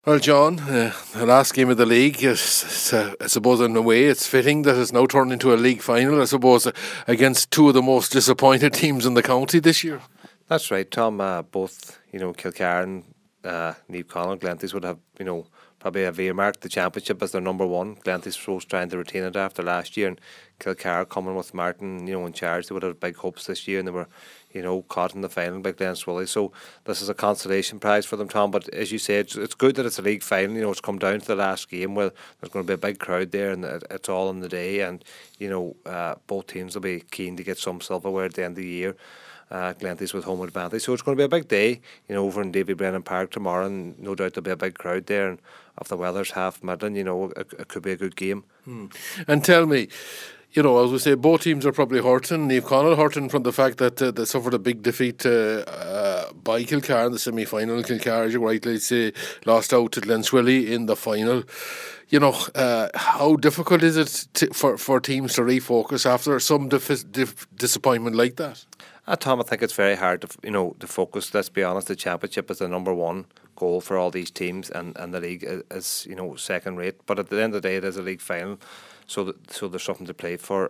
Well, John, the last game of the league, I suppose in a way it's fitting that it's now turned into a league final, I suppose, against two of the most disappointed teams in the county this year. That's right, Tom. Both, Kilcar and Neve Conall, Glenties would have, probably have earmarked the championship as their number one. Glenties was trying to retain it after last year, and Kilcar coming with Martin, in charge. They would have big hopes this year, and they were, caught in the final by Glenswilly. So this is a consolation prize for them, Tom. But as you said, it's good that it's a league final. It's come down to the last game where there's going to be a big crowd there, and it's all in the day. And both teams will be keen to get some silverware at the end of the year. Glenties with home advantage, so it's going to be a big day, over in Davy Brennan Park tomorrow, and no doubt there'll be a big crowd there. And if the weather's half middling, it could be a good game. And tell me, as we say, both teams are probably hurting. Neve Conall hurting from the fact that they suffered a big defeat by Kilcar in the semi-final. Kilcar, as you rightly say, lost out to Glenswilly in the final. How difficult is it for teams to refocus after some disappointment like that? Tom, I think it's very hard to focus. Let's be honest, the championship is the number one goal for all these teams, and the league is second rate. But at the end of the day, it is a league final, so there's something to play for.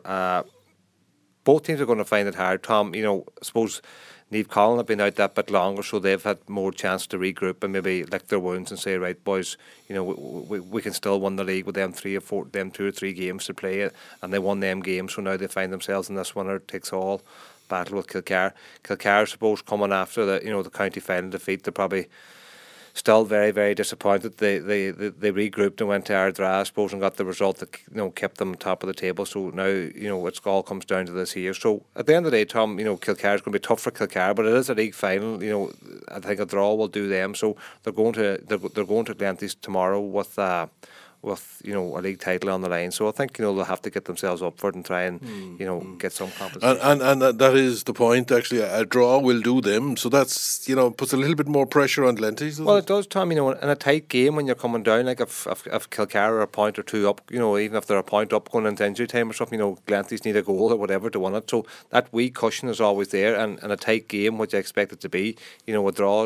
Both teams are going to find it hard, Tom. I suppose Neve Conall have been out that bit longer, so they've had more chance to regroup and maybe lick their wounds and say, right, boys, we can still win the league with them 2 or 3 games to play it, and they won them games, so now they find themselves in this winner takes all battle with Kilcar. Kilcar, I suppose, coming after the county final defeat, they're probably still very, very disappointed. They regrouped and went to Ardra, I suppose, and got the result that kept them top of the table. So now it all comes down to this here. So at the end of the day, Tom, Kilcar is going to be tough for Kilcar, but it is a league final. I think a draw will do them. So they're going to Glenties tomorrow with a league title on the line. So I think they'll have to get themselves up for it and try and get some compensation. And that is the point. Actually, a draw will do them. So that's puts a little bit more pressure on Glenties. Well, it does, Tom. In a tight game when you're coming down, like if Kilcar are a point or two up, even if they're a point up going into injury time or something, Glenties need a goal or whatever to win it. So that wee cushion is always there. And in a tight game, which I expect it to be, a draw,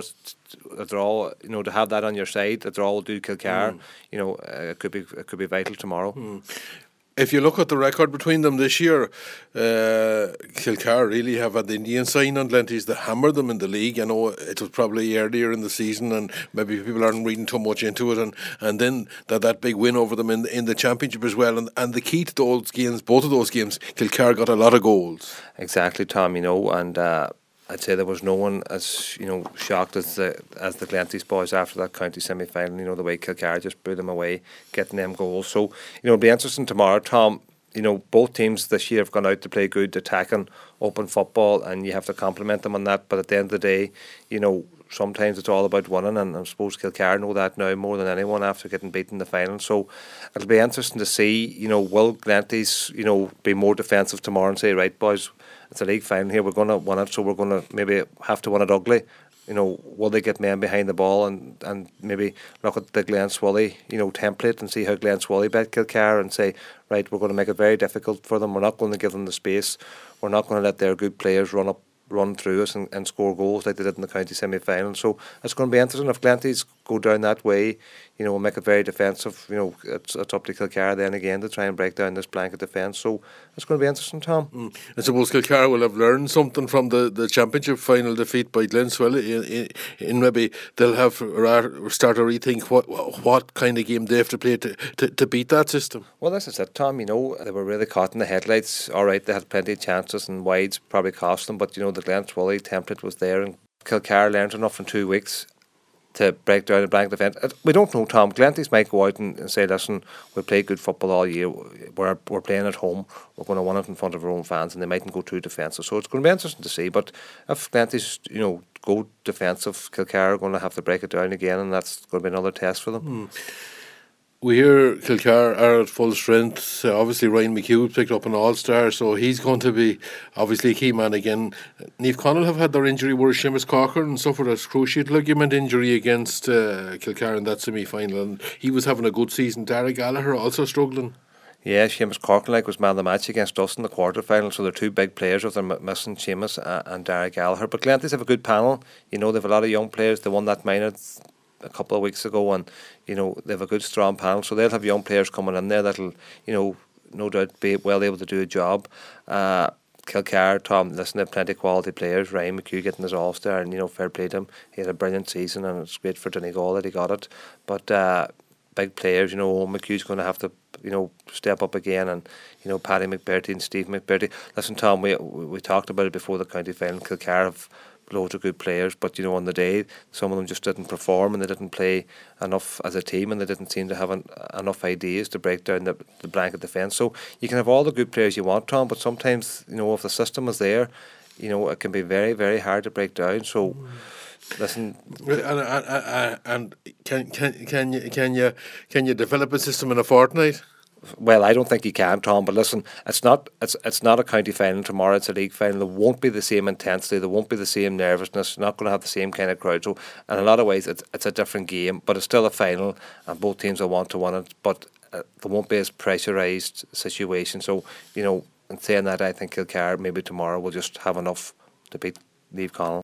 to have that on your side, a draw will do Kilcar. It could be vital tomorrow. If you look at the record between them this year, Kilcar really have had the Indian sign on Glenties that hammered them in the league. I know it was probably earlier in the season and maybe people aren't reading too much into it, and then that big win over them in the championship as well. And the key to those games, both of those games, Kilcar got a lot of goals. Exactly, Tom, and I'd say there was no one as shocked as the Glenties boys after that county semi-final. The way Kilcar just blew them away, getting them goals. So it'll be interesting tomorrow, Tom. Both teams this year have gone out to play good attacking, open football, and you have to compliment them on that. But at the end of the day, sometimes it's all about winning, and I suppose Kilcar know that now more than anyone after getting beaten in the final. So it'll be interesting to see. Will Glenties be more defensive tomorrow and say, right, boys, it's a league final here, we're going to win it, so we're going to maybe have to win it ugly. Will they get men behind the ball and maybe look at the Glenswilly, template and see how Glenswilly bet Kilcar and say, right, we're going to make it very difficult for them. We're not going to give them the space. We're not going to let their good players run through us and score goals like they did in the county semi-final. So it's going to be interesting if Glenties go down that way, and make it very defensive. It's up to Kilcar then again to try and break down this blanket defence. So it's going to be interesting, Tom. I suppose Kilcar will have learned something from the championship final defeat by Glenswilly. In maybe they'll have start to rethink what kind of game they have to play to beat that system. Well, this is it, Tom. They were really caught in the headlights. All right, they had plenty of chances and wides probably cost them, but the Glenswilly template was there, and Kilcar learned enough in 2 weeks to break down a blank defence. We don't know, Tom. Glenties might go out and say, listen, we play good football all year. We're playing at home. We're going to win it in front of our own fans, and they mightn't go too defensive. So it's going to be interesting to see. But if Glenties, go defensive, Kilcar are going to have to break it down again, and that's going to be another test for them. We hear Kilcar are at full strength. Obviously, Ryan McHugh picked up an all-star, so he's going to be obviously a key man again. Neve Conall have had their injury, whereas Seamus Corcoran suffered a cruciate ligament injury against Kilcar in that semi-final, and he was having a good season. Dara Gallagher also struggling. Yeah, Seamus Corcoran was man of the match against us in the quarter-final, so they're two big players if they're missing Seamus and Dara Gallagher. But Glenties have a good panel. They have a lot of young players. They won that minor a couple of weeks ago, and they have a good strong panel, so they'll have young players coming in there that'll no doubt be well able to do a job. Kilcar, Tom, listen, they have plenty of quality players. Ryan McHugh getting his All-Star, and fair play to him. He had a brilliant season, and it's great for Donegal that he got it. But big players, McHugh's going to have to, step up again, and Paddy McBurty and Steve McBurty. Listen, Tom, we talked about it before the county final. Kilcar have loads of good players, but on the day some of them just didn't perform, and they didn't play enough as a team, and they didn't seem to have enough ideas to break down the blanket defence. So you can have all the good players you want, Tom, but sometimes if the system is there, it can be very, very hard to break down. So listen, and can you develop a system in a fortnight? Well, I don't think you can, Tom. But listen, it's not a county final tomorrow. It's a league final. There won't be the same intensity. There won't be the same nervousness. Not going to have the same kind of crowd. So, in a lot of ways, it's a different game. But it's still a final, and both teams will want to win it. But there won't be as pressurised situation. So, in saying that, I think Kilcar maybe tomorrow will just have enough to beat Leave Connell.